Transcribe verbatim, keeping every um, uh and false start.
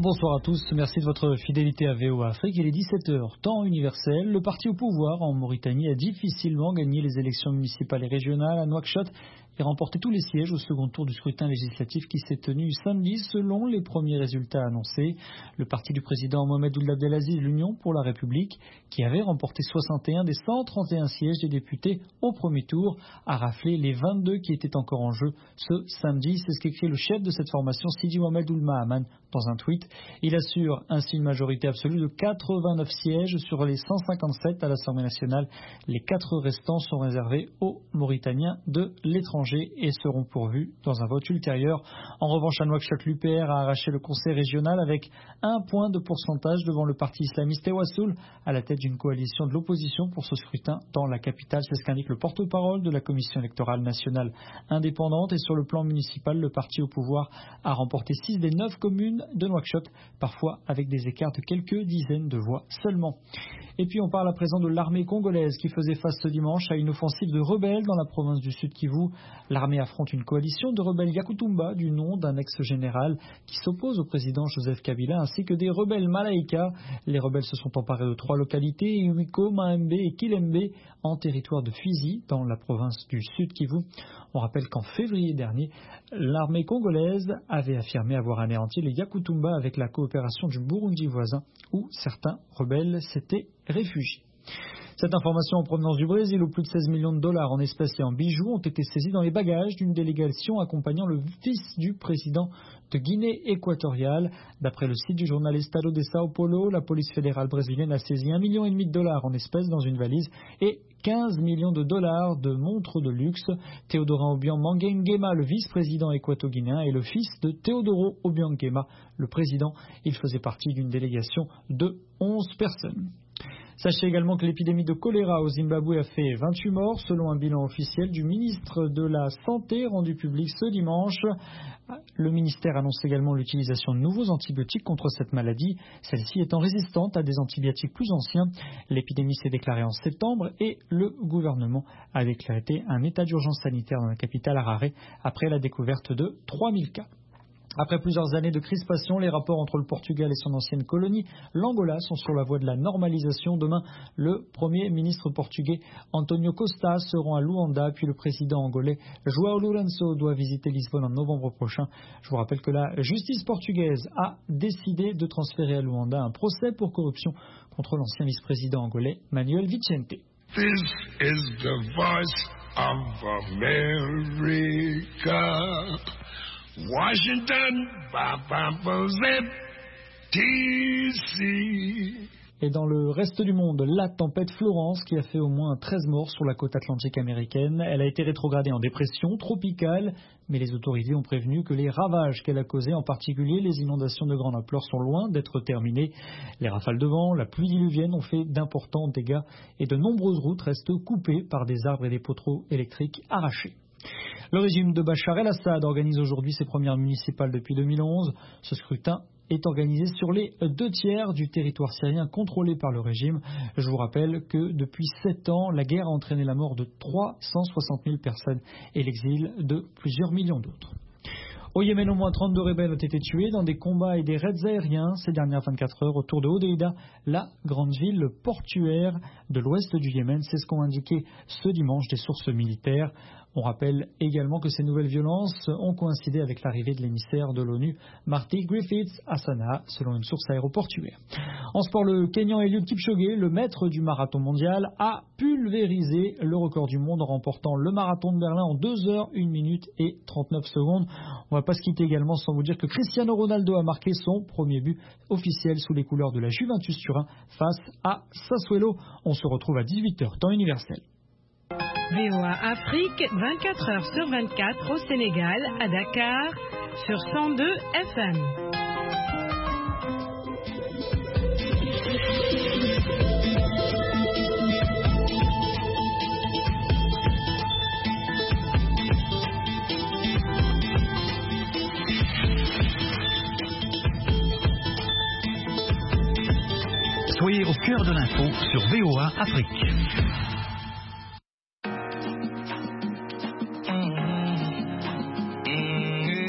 Bonsoir à tous, merci de votre fidélité à V O A Afrique. Il est dix-sept heures, temps universel. Le parti au pouvoir en Mauritanie a difficilement gagné les élections municipales et régionales à Nouakchott et remporté tous les sièges au second tour du scrutin législatif qui s'est tenu samedi selon les premiers résultats annoncés. Le parti du président Mohamed Ould Abdelaziz, l'Union pour la République, qui avait remporté soixante et un des cent trente et un sièges des députés au premier tour, a raflé les vingt-deux qui étaient encore en jeu ce samedi. C'est ce qu'écrit le chef de cette formation, Sidi Mohamed Ould Mahaman, dans un tweet. Il assure ainsi une majorité absolue de quatre-vingt-neuf sièges sur les cent cinquante-sept à l'Assemblée nationale. Les quatre restants sont réservés aux Mauritaniens de l'étranger et seront pourvus dans un vote ultérieur. En revanche, à Nouakchott, l'U P R a arraché le conseil régional avec un point de pourcentage devant le parti islamiste Ewassoul à la tête d'une coalition de l'opposition pour ce scrutin dans la capitale. C'est ce qu'indique le porte-parole de la Commission électorale nationale indépendante. Et sur le plan municipal, le parti au pouvoir a remporté six des neuf communes de Nouakchott, parfois avec des écarts de quelques dizaines de voix seulement. Et puis on parle à présent de l'armée congolaise qui faisait face ce dimanche à une offensive de rebelles dans la province du Sud Kivu. L'armée affronte une coalition de rebelles Yakutumba du nom d'un ex-général qui s'oppose au président Joseph Kabila ainsi que des rebelles Malaïka. Les rebelles se sont emparés de trois localités, Iwiko, Mahembe et Kilembe, en territoire de Fizi dans la province du Sud Kivu. On rappelle qu'en février dernier, l'armée congolaise avait affirmé avoir anéanti les Yakutumba avec la coopération du Burundi voisin où certains rebelles s'étaient réfugiés. Cette information en provenance du Brésil où plus de seize millions de dollars en espèces et en bijoux ont été saisis dans les bagages d'une délégation accompagnant le fils du président de Guinée équatoriale. D'après le site du journal Estado de Sao Paulo, la police fédérale brésilienne a saisi un virgule cinq million de dollars en espèces dans une valise et quinze millions de dollars de montres de luxe. Théodorin Obiang Nguema, le vice-président équato-guinéen, est le fils de Teodoro Obiang Nguema, le président. Il faisait partie d'une délégation de onze personnes. Sachez également que l'épidémie de choléra au Zimbabwe a fait vingt-huit morts, selon un bilan officiel du ministre de la Santé rendu public ce dimanche. Le ministère annonce également l'utilisation de nouveaux antibiotiques contre cette maladie, celle-ci étant résistante à des antibiotiques plus anciens. L'épidémie s'est déclarée en septembre et le gouvernement a déclaré un état d'urgence sanitaire dans la capitale Harare après la découverte de trois mille cas. Après plusieurs années de crispation, les rapports entre le Portugal et son ancienne colonie, l'Angola, sont sur la voie de la normalisation. Demain, le Premier ministre portugais António Costa se rend à Luanda, puis le président angolais João Lourenço doit visiter Lisbonne en novembre prochain. Je vous rappelle que la justice portugaise a décidé de transférer à Luanda un procès pour corruption contre l'ancien vice-président angolais Manuel Vicente. This is the voice of America. Washington, D C Et dans le reste du monde, la tempête Florence qui a fait au moins treize morts sur la côte atlantique américaine. Elle a été rétrogradée en dépression tropicale, mais les autorités ont prévenu que les ravages qu'elle a causés, en particulier les inondations de grande ampleur, sont loin d'être terminés. Les rafales de vent, la pluie diluvienne ont fait d'importants dégâts et de nombreuses routes restent coupées par des arbres et des poteaux électriques arrachés. Le régime de Bachar el-Assad organise aujourd'hui ses premières municipales depuis deux mille onze. Ce scrutin est organisé sur les deux tiers du territoire syrien contrôlé par le régime. Je vous rappelle que depuis sept ans, la guerre a entraîné la mort de trois cent soixante mille personnes et l'exil de plusieurs millions d'autres. Au Yémen, au moins trente-deux rebelles ont été tués dans des combats et des raids aériens ces dernières vingt-quatre heures autour de Hodeïda, la grande ville portuaire de l'ouest du Yémen. C'est ce qu'ont indiqué ce dimanche des sources militaires. On rappelle également que ces nouvelles violences ont coïncidé avec l'arrivée de l'émissaire de l'ONU, Marty Griffiths, à Sanaa, selon une source aéroportuaire. En sport, le Kenyan Eliud Kipchoge, le maître du marathon mondial, a pulvérisé le record du monde en remportant le marathon de Berlin en deux heures, une minute et trente-neuf secondes. On ne va pas se quitter également sans vous dire que Cristiano Ronaldo a marqué son premier but officiel sous les couleurs de la Juventus Turin face à Sassuolo. On se retrouve à dix-huit heures, temps universel. V O A Afrique, vingt-quatre heures sur vingt-quatre au Sénégal, à Dakar, sur cent deux F M. Soyez au cœur de l'info sur V O A Afrique.